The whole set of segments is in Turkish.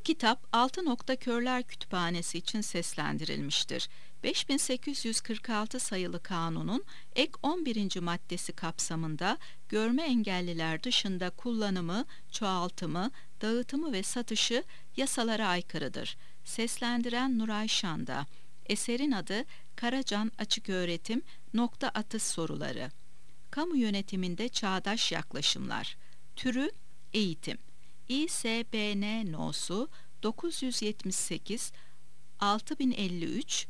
kitap Altı Nokta Körler Kütüphanesi için seslendirilmiştir. 5846 sayılı kanunun ek 11. maddesi kapsamında görme engelliler dışında kullanımı, çoğaltımı, dağıtımı ve satışı yasalara aykırıdır. Seslendiren Nuray Şanda. Eserin adı Karacan Açıköğretim Nokta Atış Soruları. Kamu yönetiminde çağdaş yaklaşımlar. Türü eğitim. İSBN no'su 978 6053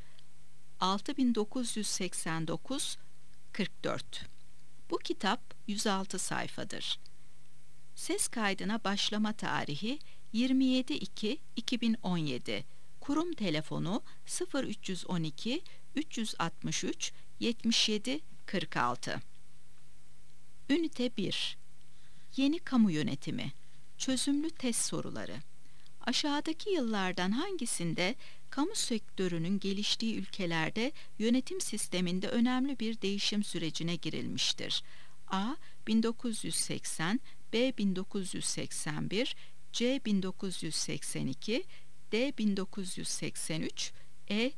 6989 44. Bu kitap 106 sayfadır. Ses kaydına başlama tarihi 27.2.2017. Kurum telefonu 0312 363 77 46. Ünite 1. Yeni kamu yönetimi. Çözümlü test soruları. Aşağıdaki yıllardan hangisinde kamu sektörünün geliştiği ülkelerde yönetim sisteminde önemli bir değişim sürecine girilmiştir? A. 1980, B. 1981, C. 1982, D. 1983, E.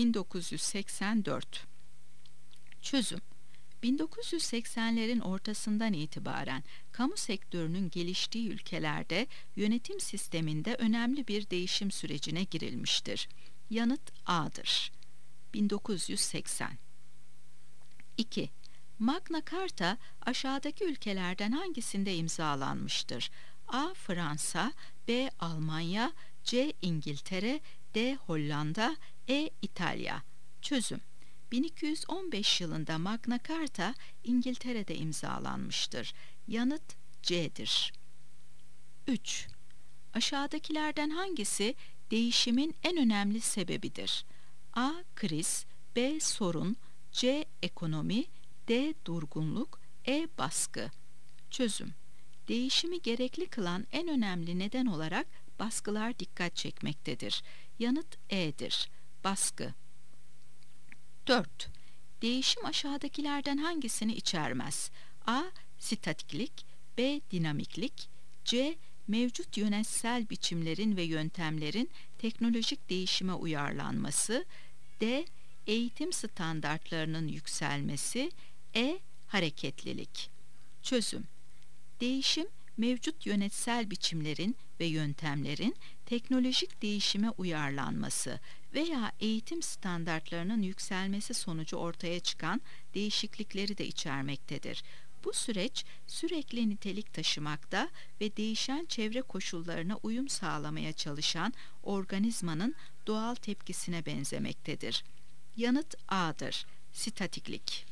1984. Çözüm. 1980'lerin ortasından itibaren kamu sektörünün geliştiği ülkelerde yönetim sisteminde önemli bir değişim sürecine girilmiştir. Yanıt A'dır. 1980. 2. Magna Carta aşağıdaki ülkelerden hangisinde imzalanmıştır? A. Fransa, B. Almanya, C. İngiltere, D. Hollanda, E. İtalya. Çözüm. 1215 yılında Magna Carta İngiltere'de imzalanmıştır. Yanıt C'dir. 3. Aşağıdakilerden hangisi değişimin en önemli sebebidir? A. Kriz, B. Sorun, C. Ekonomi, D. Durgunluk, E. Baskı. Çözüm. Değişimi gerekli kılan en önemli neden olarak baskılar dikkat çekmektedir. Yanıt E'dir. Baskı. 4. Değişim aşağıdakilerden hangisini içermez? A. Statiklik, B. Dinamiklik, C. Mevcut yönetsel biçimlerin ve yöntemlerin teknolojik değişime uyarlanması, D. Eğitim standartlarının yükselmesi, E. Hareketlilik. Çözüm. Değişim, mevcut yönetsel biçimlerin ve yöntemlerin teknolojik değişime uyarlanması veya eğitim standartlarının yükselmesi sonucu ortaya çıkan değişiklikleri de içermektedir. Bu süreç sürekli nitelik taşımakta ve değişen çevre koşullarına uyum sağlamaya çalışan organizmanın doğal tepkisine benzemektedir. Yanıt A'dır. Statiklik.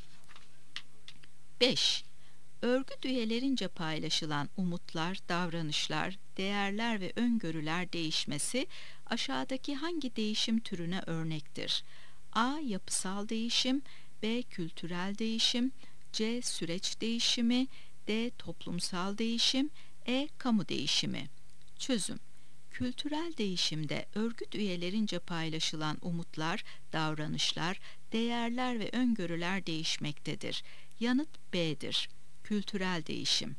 5. Örgüt üyelerince paylaşılan umutlar, davranışlar, değerler ve öngörüler değişmesi aşağıdaki hangi değişim türüne örnektir? A. Yapısal değişim, B. Kültürel değişim, C. Süreç değişimi, D. Toplumsal değişim, E. Kamu değişimi. Çözüm. Kültürel değişimde örgüt üyelerince paylaşılan umutlar, davranışlar, değerler ve öngörüler değişmektedir. Yanıt B'dir. Kültürel değişim.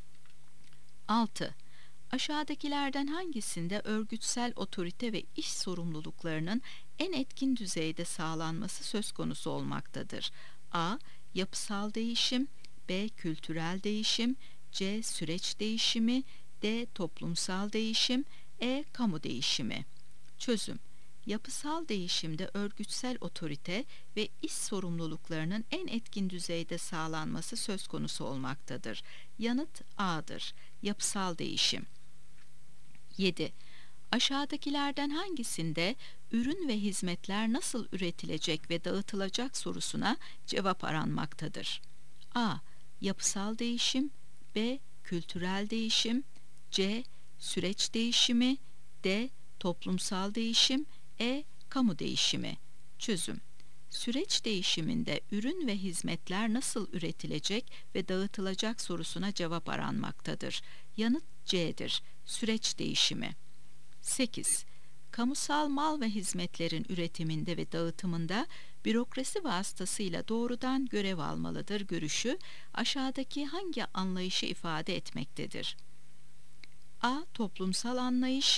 6. Aşağıdakilerden hangisinde örgütsel otorite ve iş sorumluluklarının en etkin düzeyde sağlanması söz konusu olmaktadır? A. Yapısal değişim, B. Kültürel değişim, C. Süreç değişimi, D. Toplumsal değişim, E. Kamu değişimi. Çözüm. Yapısal değişimde örgütsel otorite ve iş sorumluluklarının en etkin düzeyde sağlanması söz konusu olmaktadır. Yanıt A'dır. Yapısal değişim. 7. Aşağıdakilerden hangisinde ürün ve hizmetler nasıl üretilecek ve dağıtılacak sorusuna cevap aranmaktadır? A. Yapısal değişim, B. Kültürel değişim, C. Süreç değişimi, D. Toplumsal değişim, E. Kamu değişimi. Çözüm. Süreç değişiminde ürün ve hizmetler nasıl üretilecek ve dağıtılacak sorusuna cevap aranmaktadır. Yanıt C'dir. Süreç değişimi. 8. Kamusal mal ve hizmetlerin üretiminde ve dağıtımında bürokrasi vasıtasıyla doğrudan görev almalıdır görüşü aşağıdaki hangi anlayışı ifade etmektedir? A. Toplumsal anlayış,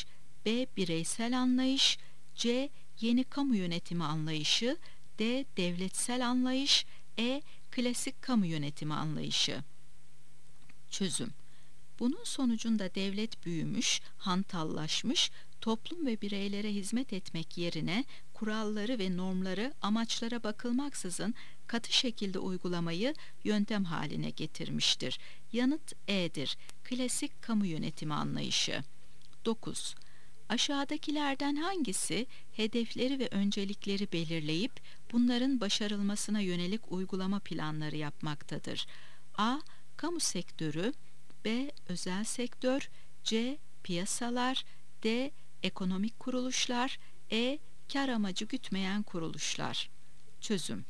B. Bireysel anlayış, C. Yeni kamu yönetimi anlayışı, D. Devletsel anlayış, E. Klasik kamu yönetimi anlayışı. Çözüm: bunun sonucunda devlet büyümüş, hantallaşmış, toplum ve bireylere hizmet etmek yerine kuralları ve normları amaçlara bakılmaksızın katı şekilde uygulamayı yöntem haline getirmiştir. Yanıt E'dir. Klasik kamu yönetimi anlayışı. 9. Aşağıdakilerden hangisi hedefleri ve öncelikleri belirleyip bunların başarılmasına yönelik uygulama planları yapmaktadır? A. Kamu sektörü, B. Özel sektör, C. Piyasalar, D. Ekonomik kuruluşlar, E. Kar amacı gütmeyen kuruluşlar. Çözüm: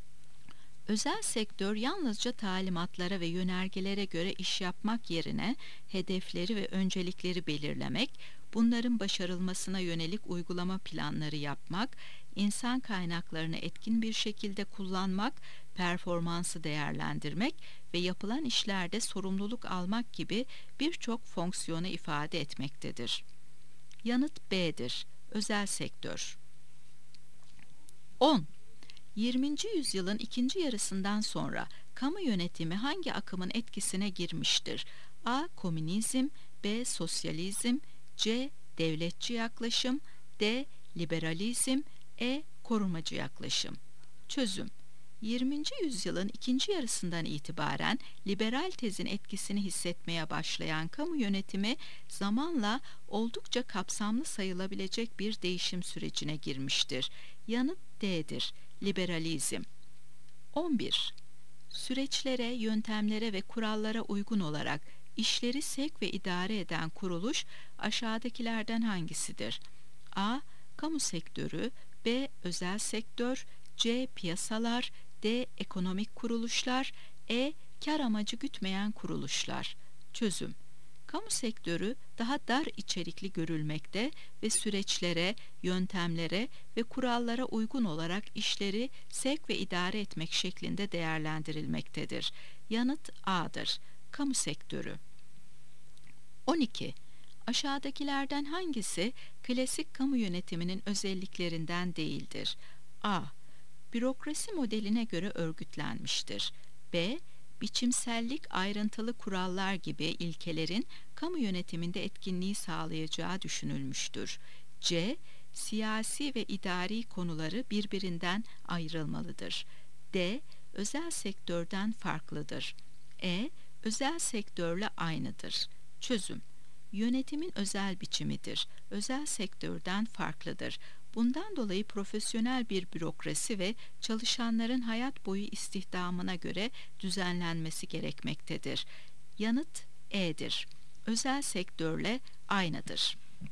özel sektör yalnızca talimatlara ve yönergelere göre iş yapmak yerine hedefleri ve öncelikleri belirlemek, bunların başarılmasına yönelik uygulama planları yapmak, insan kaynaklarını etkin bir şekilde kullanmak, performansı değerlendirmek ve yapılan işlerde sorumluluk almak gibi birçok fonksiyonu ifade etmektedir. Yanıt B'dir. Özel sektör. 10. 20. yüzyılın ikinci yarısından sonra kamu yönetimi hangi akımın etkisine girmiştir? A. Komünizm, B. Sosyalizm, C. Devletçi yaklaşım, D. Liberalizm, E. Korumacı yaklaşım. Çözüm: 20. yüzyılın ikinci yarısından itibaren liberal tezin etkisini hissetmeye başlayan kamu yönetimi zamanla oldukça kapsamlı sayılabilecek bir değişim sürecine girmiştir. Yanıt D'dir. Liberalizm. 11. Süreçlere, yöntemlere ve kurallara uygun olarak işleri sevk ve idare eden kuruluş aşağıdakilerden hangisidir? A. Kamu sektörü, B. Özel sektör, C. Piyasalar, D. Ekonomik kuruluşlar, E. Kar amacı gütmeyen kuruluşlar. Çözüm: kamu sektörü daha dar içerikli görülmekte ve süreçlere, yöntemlere ve kurallara uygun olarak işleri sevk ve idare etmek şeklinde değerlendirilmektedir. Yanıt A'dır. Kamu sektörü. 12. Aşağıdakilerden hangisi klasik kamu yönetiminin özelliklerinden değildir? A. Bürokrasi modeline göre örgütlenmiştir. B. Biçimsellik, ayrıntılı kurallar gibi ilkelerin kamu yönetiminde etkinliği sağlayacağı düşünülmüştür. C. Siyasi ve idari konuları birbirinden ayrılmalıdır. D. Özel sektörden farklıdır. E. Özel sektörle aynıdır. Çözüm: yönetimin özel biçimidir. Özel sektörden farklıdır. Bundan dolayı profesyonel bir bürokrasi ve çalışanların hayat boyu istihdamına göre düzenlenmesi gerekmektedir. Yanıt E'dir. Özel sektörle aynıdır.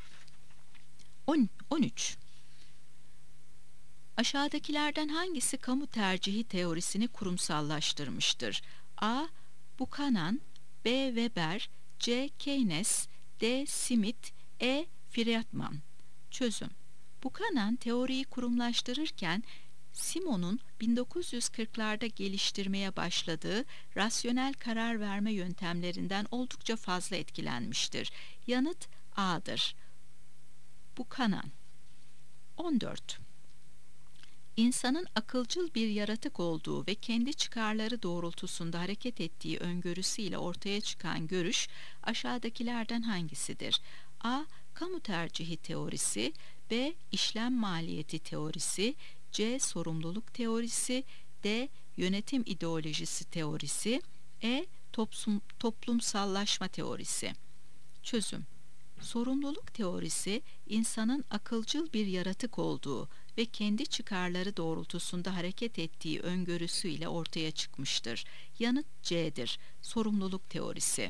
13. Aşağıdakilerden hangisi kamu tercihi teorisini kurumsallaştırmıştır? A. Buchanan, B. Weber, C. Keynes, D. Smith, E. Friedman. Çözüm: Buchanan teoriyi kurumlaştırırken Simon'un 1940'larda geliştirmeye başladığı rasyonel karar verme yöntemlerinden oldukça fazla etkilenmiştir. Yanıt A'dır. Buchanan. 14. İnsanın akılcıl bir yaratık olduğu ve kendi çıkarları doğrultusunda hareket ettiği öngörüsüyle ortaya çıkan görüş aşağıdakilerden hangisidir? A. Kamu tercihi teorisi, B. İşlem maliyeti teorisi, C. Sorumluluk teorisi, D. Yönetim ideolojisi teorisi, E. Toplumsallaşma teorisi. Çözüm: sorumluluk teorisi, insanın akılcıl bir yaratık olduğu ve kendi çıkarları doğrultusunda hareket ettiği öngörüsüyle ortaya çıkmıştır. Yanıt C'dir. Sorumluluk teorisi.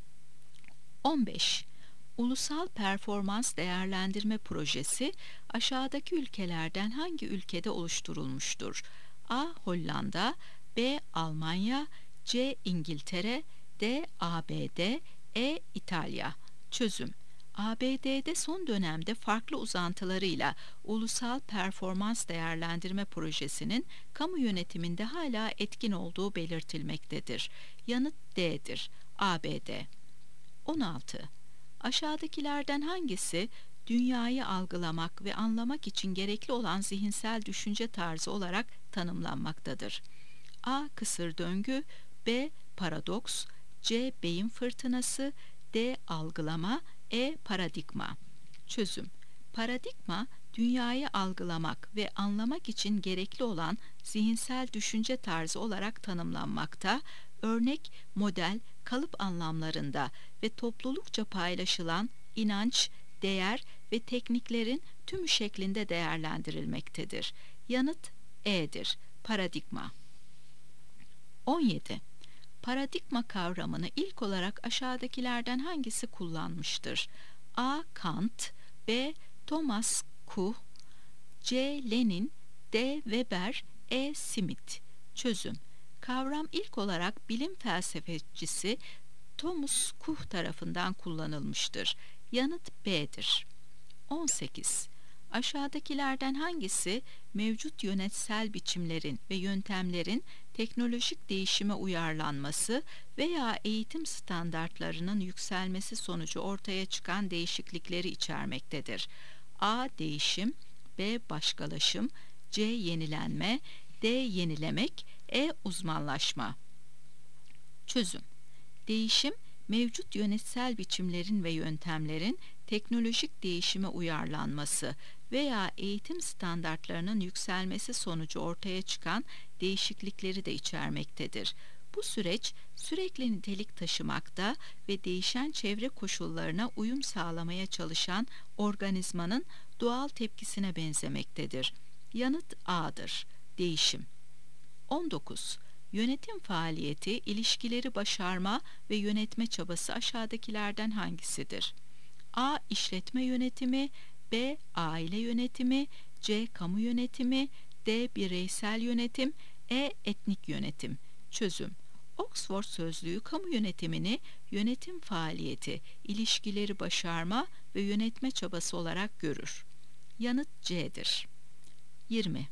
15. Ulusal Performans Değerlendirme Projesi aşağıdaki ülkelerden hangi ülkede oluşturulmuştur? A. Hollanda, B. Almanya, C. İngiltere, D. ABD, E. İtalya. Çözüm: ABD'de son dönemde farklı uzantılarıyla Ulusal Performans Değerlendirme Projesi'nin kamu yönetiminde hala etkin olduğu belirtilmektedir. Yanıt D'dir. ABD. 16. Aşağıdakilerden hangisi dünyayı algılamak ve anlamak için gerekli olan zihinsel düşünce tarzı olarak tanımlanmaktadır. A. Kısır döngü, B. Paradoks, C. Beyin fırtınası, D. Algılama, E. Paradigma. Çözüm: paradigma, dünyayı algılamak ve anlamak için gerekli olan zihinsel düşünce tarzı olarak tanımlanmakta, örnek, model, kalıp anlamlarında ve toplulukça paylaşılan inanç, değer ve tekniklerin tümü şeklinde değerlendirilmektedir. Yanıt E'dir. Paradigma. 17. Paradigma kavramını ilk olarak aşağıdakilerden hangisi kullanmıştır? A. Kant, B. Thomas Kuhn, C. Lenin, D. Weber, E. Smith. Çözüm: kavram ilk olarak bilim felsefecisi Thomas Kuhn tarafından kullanılmıştır. Yanıt B'dir. 18. Aşağıdakilerden hangisi mevcut yönetsel biçimlerin ve yöntemlerin teknolojik değişime uyarlanması veya eğitim standartlarının yükselmesi sonucu ortaya çıkan değişiklikleri içermektedir? A. Değişim, B. Başkalaşım, C. Yenilenme, D. Yenilemek, E. Uzmanlaşma. Çözüm: değişim, mevcut yönetsel biçimlerin ve yöntemlerin teknolojik değişime uyarlanması veya eğitim standartlarının yükselmesi sonucu ortaya çıkan değişiklikleri de içermektedir. Bu süreç sürekli nitelik taşımakta ve değişen çevre koşullarına uyum sağlamaya çalışan organizmanın doğal tepkisine benzemektedir. Yanıt A'dır. Değişim. 19. Yönetim faaliyeti, ilişkileri başarma ve yönetme çabası aşağıdakilerden hangisidir? A. İşletme yönetimi, B. Aile yönetimi, C. Kamu yönetimi, D. Bireysel yönetim, E. Etnik yönetim. Çözüm: Oxford Sözlüğü kamu yönetimini yönetim faaliyeti, ilişkileri başarma ve yönetme çabası olarak görür. Yanıt C'dir. 20.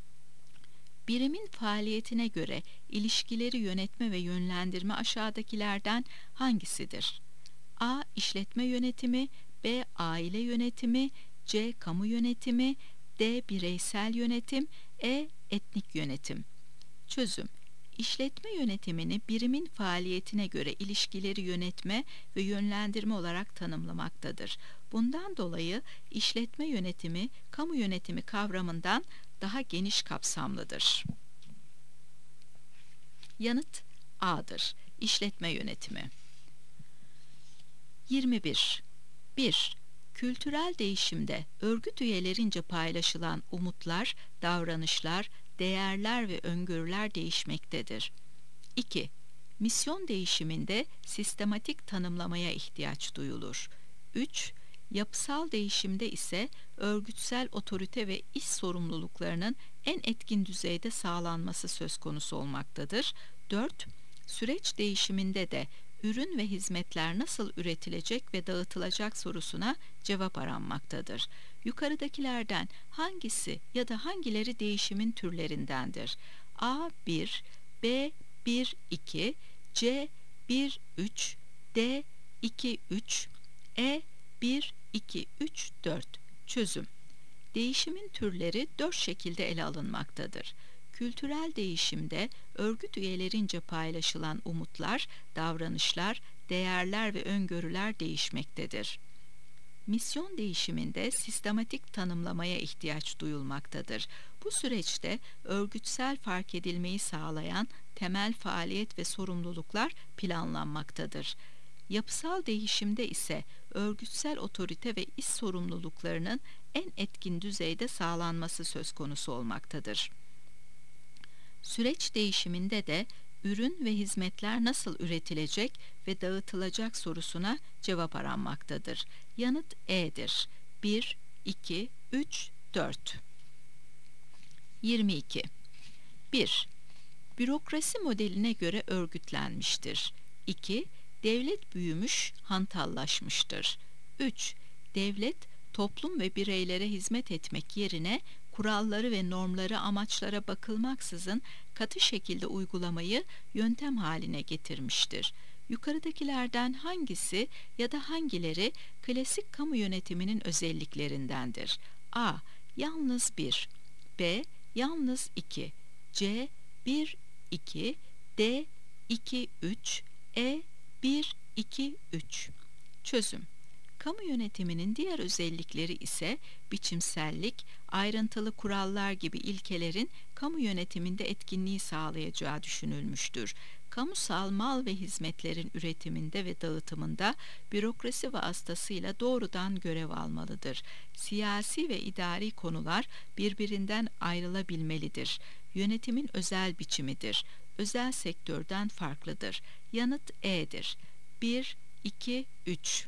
Birimin faaliyetine göre ilişkileri yönetme ve yönlendirme aşağıdakilerden hangisidir? A. İşletme yönetimi, B. Aile yönetimi, C. Kamu yönetimi, D. Bireysel yönetim, E. Etnik yönetim. Çözüm: İşletme yönetimini birimin faaliyetine göre ilişkileri yönetme ve yönlendirme olarak tanımlamaktadır. Bundan dolayı işletme yönetimi, kamu yönetimi kavramından daha geniş kapsamlıdır. Yanıt A'dır. İşletme yönetimi. 21. 1. Kültürel değişimde örgüt üyelerince paylaşılan umutlar, davranışlar, değerler ve öngörüler değişmektedir. 2. Misyon değişiminde sistematik tanımlamaya ihtiyaç duyulur. 3. Yapısal değişimde ise örgütsel otorite ve iş sorumluluklarının en etkin düzeyde sağlanması söz konusu olmaktadır. 4. Süreç değişiminde de ürün ve hizmetler nasıl üretilecek ve dağıtılacak sorusuna cevap aranmaktadır. Yukarıdakilerden hangisi ya da hangileri değişimin türlerindendir? A 1, B 1 2, C 1 3, D 2 3, E 1 2 3 4. Çözüm: değişimin türleri 4 şekilde ele alınmaktadır. Kültürel değişimde örgüt üyelerince paylaşılan umutlar, davranışlar, değerler ve öngörüler değişmektedir. Misyon değişiminde sistematik tanımlamaya ihtiyaç duyulmaktadır. Bu süreçte örgütsel fark edilmeyi sağlayan temel faaliyet ve sorumluluklar planlanmaktadır. Yapısal değişimde ise örgütsel otorite ve iş sorumluluklarının en etkin düzeyde sağlanması söz konusu olmaktadır. Süreç değişiminde de ürün ve hizmetler nasıl üretilecek ve dağıtılacak sorusuna cevap aranmaktadır. Yanıt E'dir. 1, 2, 3, 4. 22. 1. Bürokrasi modeline göre örgütlenmiştir. 2. Devlet büyümüş, hantallaşmıştır. 3. Devlet, toplum ve bireylere hizmet etmek yerine kuralları ve normları amaçlara bakılmaksızın katı şekilde uygulamayı yöntem haline getirmiştir. Yukarıdakilerden hangisi ya da hangileri klasik kamu yönetiminin özelliklerindendir? A. Yalnız 1, B. Yalnız 2, C. 1, 2, D. 2, 3, E. 1, 2, 3. Çözüm. Kamu yönetiminin diğer özellikleri ise biçimsellik, ayrıntılı kurallar gibi ilkelerin kamu yönetiminde etkinliği sağlayacağı düşünülmüştür. Kamusal mal ve hizmetlerin üretiminde ve dağıtımında bürokrasi vasıtasıyla doğrudan görev almalıdır. Siyasi ve idari konular birbirinden ayrılabilmelidir. Yönetimin özel biçimidir. Özel sektörden farklıdır. Yanıt E'dir. 1, 2, 3.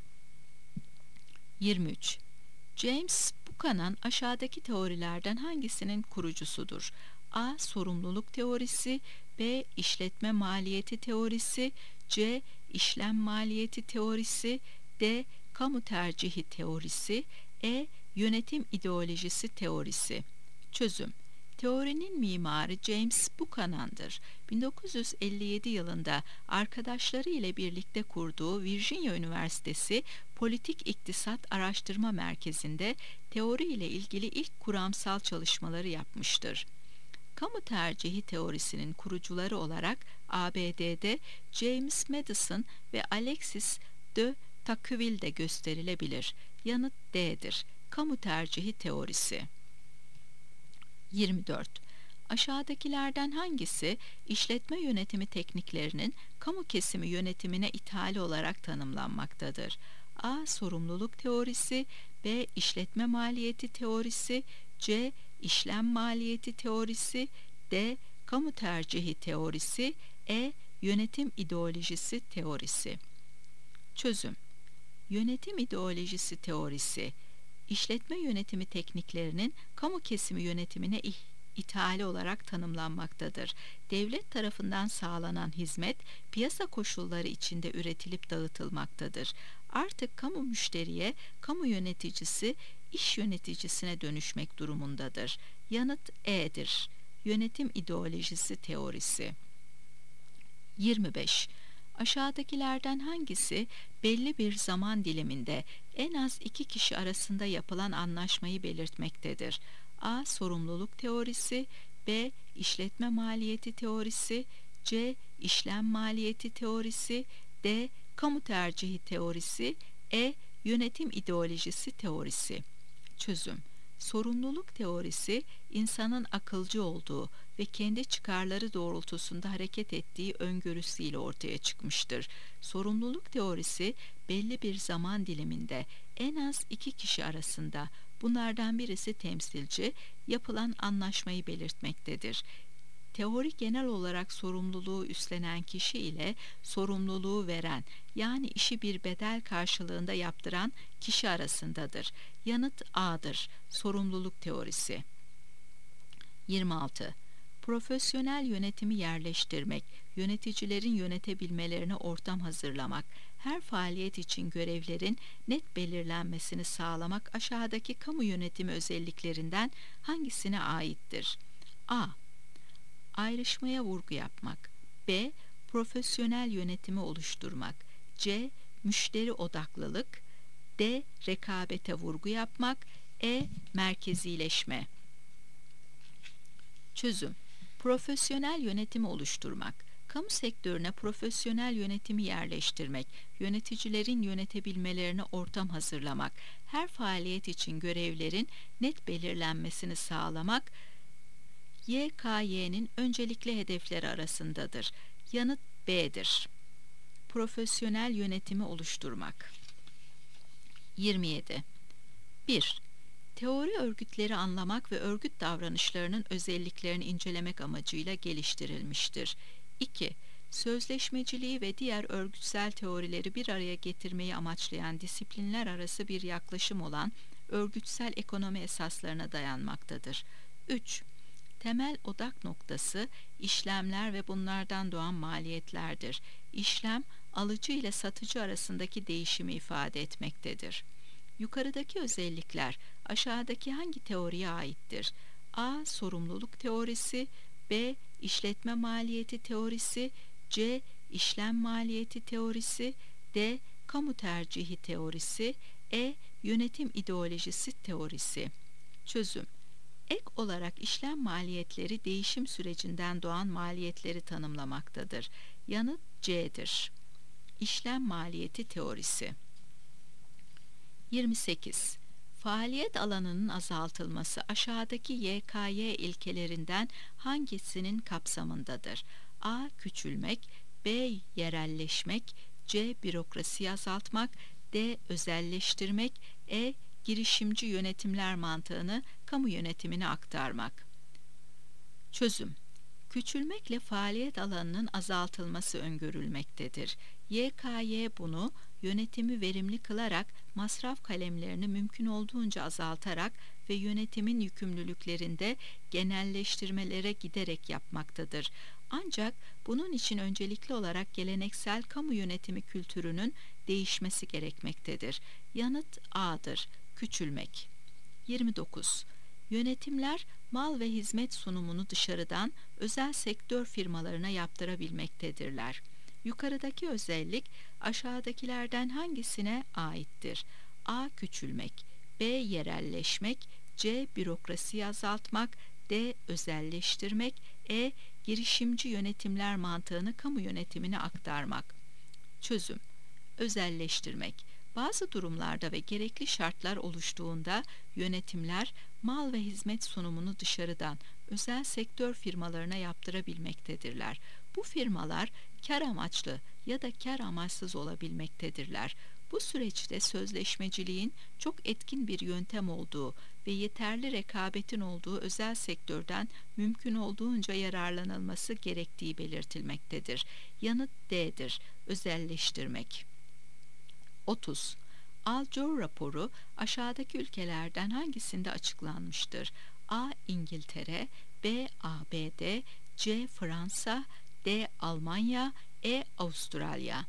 23. James Buchanan aşağıdaki teorilerden hangisinin kurucusudur? A. Sorumluluk teorisi, B. İşletme maliyeti teorisi, C. İşlem maliyeti teorisi, D. Kamu tercihi teorisi, E. Yönetim ideolojisi teorisi. Çözüm. Teorinin mimarı James Buchanan'dır. 1957 yılında arkadaşları ile birlikte kurduğu Virginia Üniversitesi Politik İktisat Araştırma Merkezi'nde teori ile ilgili ilk kuramsal çalışmaları yapmıştır. Kamu tercihi teorisinin kurucuları olarak ABD'de James Madison ve Alexis de Tocqueville de gösterilebilir. Yanıt D'dir. Kamu tercihi teorisi. 24. Aşağıdakilerden hangisi işletme yönetimi tekniklerinin kamu kesimi yönetimine ithali olarak tanımlanmaktadır? A. Sorumluluk teorisi, B. İşletme maliyeti teorisi, C. İşlem maliyeti teorisi, D. Kamu tercihi teorisi, E. Yönetim ideolojisi teorisi. Çözüm. Yönetim ideolojisi teorisi, işletme yönetimi tekniklerinin kamu kesimi yönetimine ithali olarak tanımlanmaktadır. Devlet tarafından sağlanan hizmet, piyasa koşulları içinde üretilip dağıtılmaktadır. Artık kamu müşteriye, kamu yöneticisi, iş yöneticisine dönüşmek durumundadır. Yanıt E'dir. Yönetim ideolojisi teorisi. 25. Aşağıdakilerden hangisi belli bir zaman diliminde en az iki kişi arasında yapılan anlaşmayı belirtmektedir? A. Sorumluluk teorisi, B. İşletme maliyeti teorisi, C. İşlem maliyeti teorisi, D. Kamu tercihi teorisi, E. Yönetim ideolojisi teorisi. Çözüm. Sorumluluk teorisi, insanın akılcı olduğu ve kendi çıkarları doğrultusunda hareket ettiği öngörüsüyle ortaya çıkmıştır. Sorumluluk teorisi, belli bir zaman diliminde en az iki kişi arasında, bunlardan birisi temsilci, yapılan anlaşmayı belirtmektedir. Teori genel olarak sorumluluğu üstlenen kişi ile sorumluluğu veren, yani işi bir bedel karşılığında yaptıran kişi arasındadır. Yanıt A'dır. Sorumluluk teorisi. 26. Profesyonel yönetimi yerleştirmek, yöneticilerin yönetebilmelerine ortam hazırlamak, her faaliyet için görevlerin net belirlenmesini sağlamak aşağıdaki kamu yönetimi özelliklerinden hangisine aittir? A. Ayrışmaya vurgu yapmak, B. Profesyonel yönetimi oluşturmak, C. Müşteri odaklılık, D. Rekabete vurgu yapmak, E. Merkezileşme. Çözüm. Profesyonel yönetimi oluşturmak, kamu sektörüne profesyonel yönetimi yerleştirmek, yöneticilerin yönetebilmelerine ortam hazırlamak, her faaliyet için görevlerin net belirlenmesini sağlamak, YKY'nin öncelikli hedefleri arasındadır. Yanıt B'dir. Profesyonel yönetimi oluşturmak. 27. 1. Teori örgütleri anlamak ve örgüt davranışlarının özelliklerini incelemek amacıyla geliştirilmiştir. 2. Sözleşmeciliği ve diğer örgütsel teorileri bir araya getirmeyi amaçlayan disiplinler arası bir yaklaşım olan örgütsel ekonomi esaslarına dayanmaktadır. 3. Temel odak noktası işlemler ve bunlardan doğan maliyetlerdir. İşlem, alıcı ile satıcı arasındaki değişimi ifade etmektedir. Yukarıdaki özellikler aşağıdaki hangi teoriye aittir? A. Sorumluluk teorisi, B. İşletme maliyeti teorisi, C. işlem maliyeti teorisi, D. Kamu tercihi teorisi, E. Yönetim ideolojisi teorisi. Çözüm: ek olarak işlem maliyetleri değişim sürecinden doğan maliyetleri tanımlamaktadır. Yanıt C'dir. İşlem maliyeti teorisi. 28. Faaliyet alanının azaltılması aşağıdaki YKY ilkelerinden hangisinin kapsamındadır? A. Küçülmek, B. Yerelleşmek, C. Bürokrasiyi azaltmak, D. Özelleştirmek, E. Girişimci yönetimler mantığını kamu yönetimine aktarmak. Çözüm: küçülmekle faaliyet alanının azaltılması öngörülmektedir. YKY bunu yönetimi verimli kılarak, masraf kalemlerini mümkün olduğunca azaltarak ve yönetimin yükümlülüklerinde genelleştirmelere giderek yapmaktadır. Ancak bunun için öncelikli olarak geleneksel kamu yönetimi kültürünün değişmesi gerekmektedir. Yanıt A'dır. Küçülmek. 29. Yönetimler mal ve hizmet sunumunu dışarıdan özel sektör firmalarına yaptırabilmektedirler. Yukarıdaki özellik aşağıdakilerden hangisine aittir? A. Küçülmek, B. Yerelleşmek, C. Bürokrasiyi azaltmak, D. Özelleştirmek, E. Girişimci yönetimler mantığını kamu yönetimine aktarmak. Çözüm: özelleştirmek. Bazı durumlarda ve gerekli şartlar oluştuğunda yönetimler mal ve hizmet sunumunu dışarıdan özel sektör firmalarına yaptırabilmektedirler. Bu firmalar kar amaçlı ya da kar amaçsız olabilmektedirler. Bu süreçte sözleşmeciliğin çok etkin bir yöntem olduğu ve yeterli rekabetin olduğu özel sektörden mümkün olduğunca yararlanılması gerektiği belirtilmektedir. Yanıt D'dir. Özelleştirmek. 30. Al-Gore raporu aşağıdaki ülkelerden hangisinde açıklanmıştır? A. İngiltere, B. ABD, C. Fransa, D. Almanya, E. Avustralya.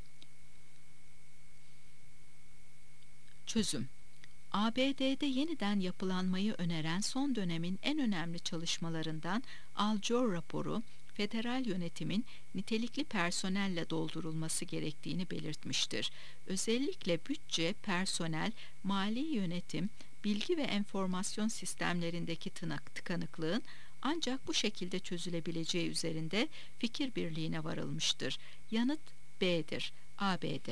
Çözüm: ABD'de yeniden yapılanmayı öneren son dönemin en önemli çalışmalarından Al-Gore raporu, federal yönetimin nitelikli personelle doldurulması gerektiğini belirtmiştir. Özellikle bütçe, personel, mali yönetim, bilgi ve enformasyon sistemlerindeki tıkanıklığın ancak bu şekilde çözülebileceği üzerinde fikir birliğine varılmıştır. Yanıt B'dir. ABD.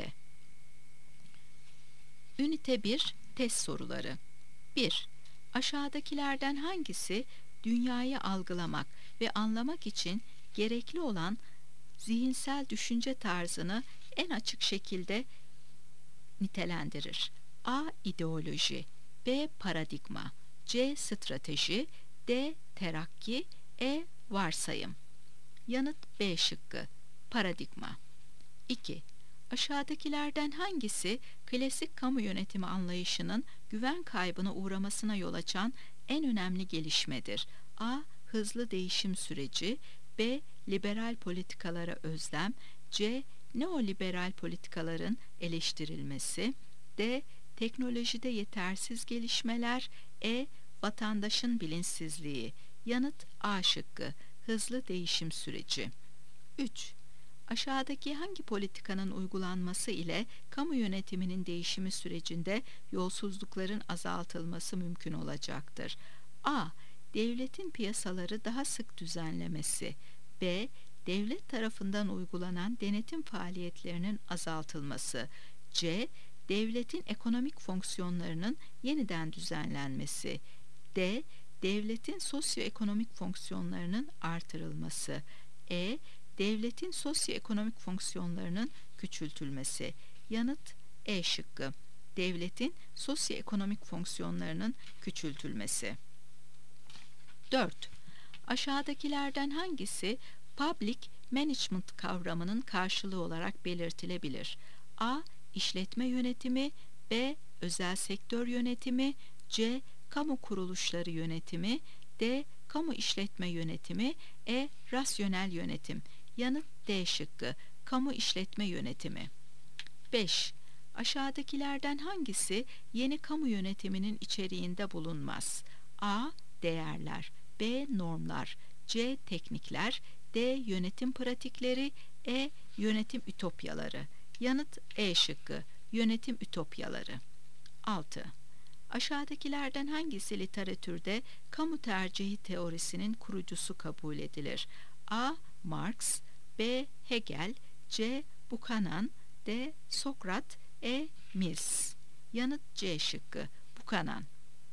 Ünite 1. Test soruları. 1. Aşağıdakilerden hangisi dünyayı algılamak ve anlamak için gerekli olan zihinsel düşünce tarzını en açık şekilde nitelendirir? A. İdeoloji, B. Paradigma, C. Strateji, D. Terakki, E. Varsayım. Yanıt B şıkkı. Paradigma. 2. Aşağıdakilerden hangisi klasik kamu yönetimi anlayışının güven kaybına uğramasına yol açan en önemli gelişmedir? A. Hızlı değişim süreci, B. Liberal politikalara özlem, C. Neoliberal politikaların eleştirilmesi, D. Teknolojide yetersiz gelişmeler, E. Vatandaşın bilinçsizliği. Yanıt A şıkkı. Hızlı değişim süreci. 3. Aşağıdaki hangi politikanın uygulanması ile kamu yönetiminin değişimi sürecinde yolsuzlukların azaltılması mümkün olacaktır? A. Devletin piyasaları daha sık düzenlemesi, B. Devlet tarafından uygulanan denetim faaliyetlerinin azaltılması, C. Devletin ekonomik fonksiyonlarının yeniden düzenlenmesi, D. Devletin sosyoekonomik fonksiyonlarının artırılması, E. Devletin sosyoekonomik fonksiyonlarının küçültülmesi. Yanıt E şıkkı. Devletin sosyoekonomik fonksiyonlarının küçültülmesi. 4. Aşağıdakilerden hangisi public management kavramının karşılığı olarak belirtilebilir? A. İşletme yönetimi, B. Özel sektör yönetimi, C. Kamu kuruluşları yönetimi, D. Kamu işletme yönetimi, E. Rasyonel yönetim. Yanıt D şıkkı. Kamu işletme yönetimi. 5. Aşağıdakilerden hangisi yeni kamu yönetiminin içeriğinde bulunmaz? A. Değerler, B. Normlar, C. Teknikler, D. Yönetim pratikleri, E. Yönetim ütopyaları. Yanıt E şıkkı. Yönetim ütopyaları. 6. Aşağıdakilerden hangisi literatürde kamu tercihi teorisinin kurucusu kabul edilir? A. Marx, B. Hegel, C. Buchanan, D. Sokrat, E. Mill. Yanıt C şıkkı. Buchanan.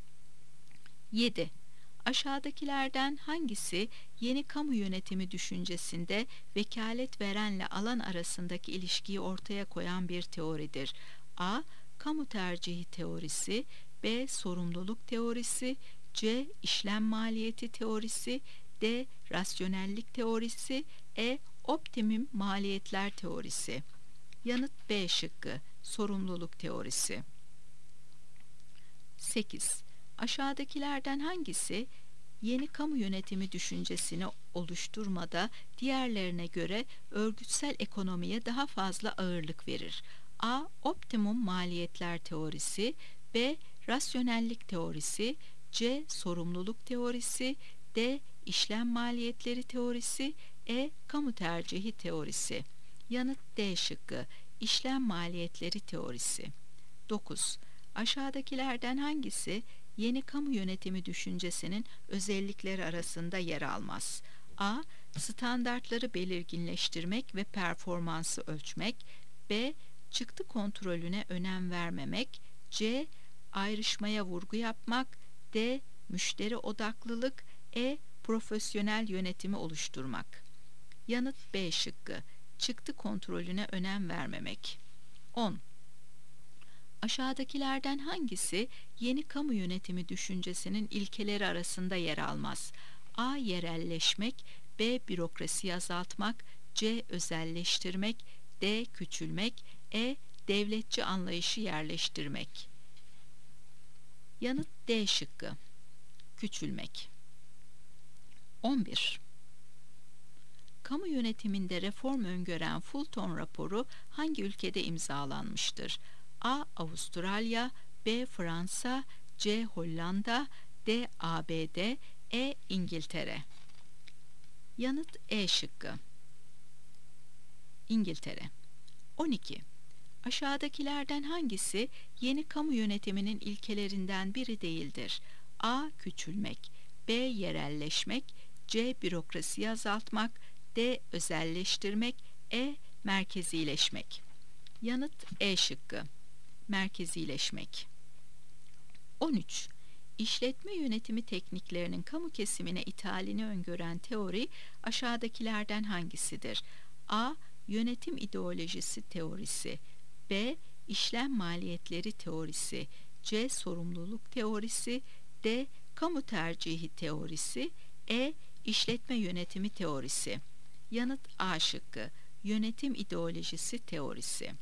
7. Aşağıdakilerden hangisi yeni kamu yönetimi düşüncesinde vekalet verenle alan arasındaki ilişkiyi ortaya koyan bir teoridir? A. Kamu tercihi teorisi, B. Sorumluluk teorisi, C. İşlem maliyeti teorisi, D. Rasyonellik teorisi, E. Optimum maliyetler teorisi. Yanıt B şıkkı. Sorumluluk teorisi. 8. Aşağıdakilerden hangisi yeni kamu yönetimi düşüncesini oluşturmada diğerlerine göre örgütsel ekonomiye daha fazla ağırlık verir? A. Optimum maliyetler teorisi, B. Rasyonellik teorisi, C. Sorumluluk teorisi, D. İşlem maliyetleri teorisi, E. Kamu tercihi teorisi. Yanıt D şıkkı. İşlem maliyetleri teorisi. 9. Aşağıdakilerden hangisi yeni kamu yönetimi düşüncesinin özellikleri arasında yer almaz? A. Standartları belirginleştirmek ve performansı ölçmek, B. Çıktı kontrolüne önem vermemek, C. Ayrışmaya vurgu yapmak, D. Müşteri odaklılık, E. Profesyonel yönetimi oluşturmak. Yanıt B şıkkı. Çıktı kontrolüne önem vermemek. 10. Aşağıdakilerden hangisi yeni kamu yönetimi düşüncesinin ilkeleri arasında yer almaz? A. Yerelleşmek, B. Bürokrasiyi azaltmak, C. Özelleştirmek, D. Küçülmek, E. Devletçi anlayışı yerleştirmek. Yanıt D şıkkı. Küçülmek. 11. Kamu yönetiminde reform öngören Fulton raporu hangi ülkede imzalanmıştır? A. Avustralya, B. Fransa, C. Hollanda, D. ABD, E. İngiltere. Yanıt E şıkkı. İngiltere. 12. Aşağıdakilerden hangisi yeni kamu yönetiminin ilkelerinden biri değildir? A. Küçülmek, B. Yerelleşmek, C. Bürokrasiyi azaltmak, D. Özelleştirmek, E. Merkezileşmek. Yanıt E şıkkı. Merkezileşmek. 13. İşletme yönetimi tekniklerinin kamu kesimine ithalini öngören teori aşağıdakilerden hangisidir? A. Yönetim ideolojisi teorisi, B. İşlem maliyetleri teorisi, C. Sorumluluk teorisi, D. Kamu tercihi teorisi, E. İşletme yönetimi teorisi. Yanıt A şıkkı. Yönetim ideolojisi teorisi.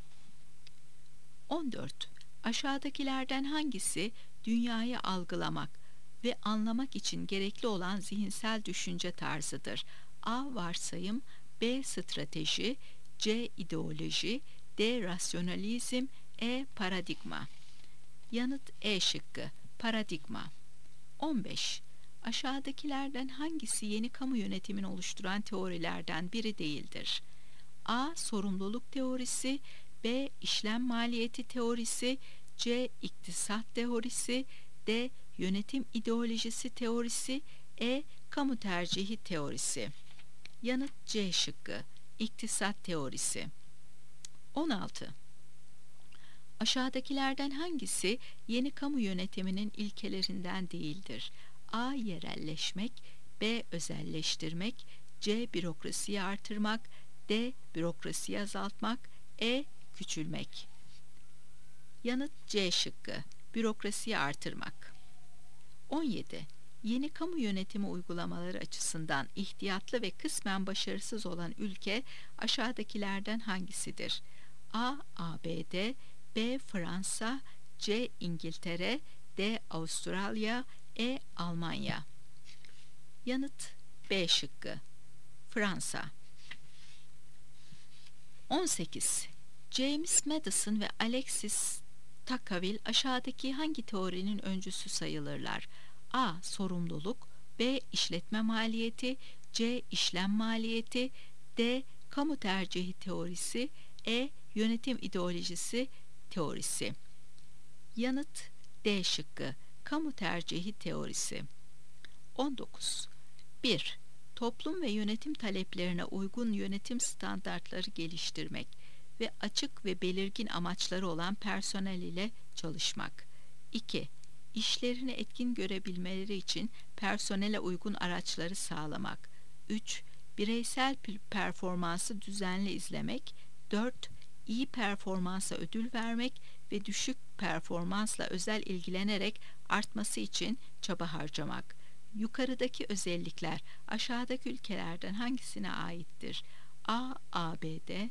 14. Aşağıdakilerden hangisi dünyayı algılamak ve anlamak için gerekli olan zihinsel düşünce tarzıdır? A. Varsayım, B. Strateji, C. İdeoloji, D. Rasyonalizm, E. Paradigma. Yanıt E şıkkı. Paradigma. 15. Aşağıdakilerden hangisi yeni kamu yönetimini oluşturan teorilerden biri değildir? A. Sorumluluk teorisi, B. İşlem maliyeti teorisi, C. İktisat teorisi, D. Yönetim ideolojisi teorisi, E. Kamu tercihi teorisi. Yanıt C şıkkı. İktisat teorisi. 16. Aşağıdakilerden hangisi yeni kamu yönetiminin ilkelerinden değildir? A. Yerelleşmek, B. Özelleştirmek, C. Bürokrasiyi artırmak, D. Bürokrasiyi azaltmak, E. Küçülmek. Yanıt C şıkkı. Bürokrasiyi artırmak. 17. Yeni kamu yönetimi uygulamaları açısından ihtiyatlı ve kısmen başarısız olan ülke aşağıdakilerden hangisidir? A. ABD, B. Fransa, C. İngiltere, D. Avustralya, E. Almanya. Yanıt B şıkkı. Fransa. 18. James Madison ve Alexis Tocqueville aşağıdaki hangi teorinin öncüsü sayılırlar? A. Sorumluluk, B. İşletme maliyeti, C. İşlem maliyeti, D. kamu tercihi teorisi, E. Yönetim ideolojisi teorisi. Yanıt D şıkkı. Kamu tercihi teorisi. 19. 1. Toplum ve yönetim taleplerine uygun yönetim standartları geliştirmek ve açık ve belirgin amaçları olan personel ile çalışmak. 2. İşlerini etkin görebilmeleri için personele uygun araçları sağlamak. 3. Bireysel performansı düzenli izlemek. 4. İyi performansa ödül vermek ve düşük performansla özel ilgilenerek artması için çaba harcamak. Yukarıdaki özellikler aşağıdaki ülkelerden hangisine aittir? A. ABD,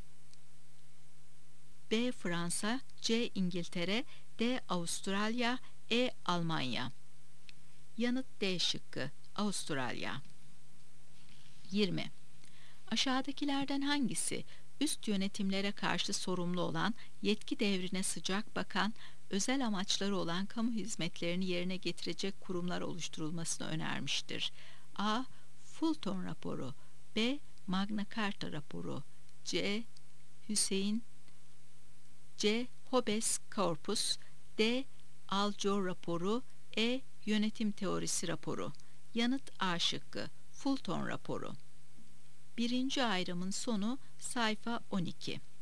B. Fransa, C. İngiltere, D. Avustralya, E. Almanya. Yanıt D şıkkı. Avustralya. 20. Aşağıdakilerden hangisi üst yönetimlere karşı sorumlu olan, yetki devrine sıcak bakan, özel amaçları olan kamu hizmetlerini yerine getirecek kurumlar oluşturulmasını önermiştir? A. Fulton raporu, B. Magna Carta raporu, C. Habeas Corpus, D. Al-Gore raporu, E. Yönetim teorisi raporu. Yanıt A şıkkı. Fulton raporu. Birinci ayrımın sonu sayfa 12.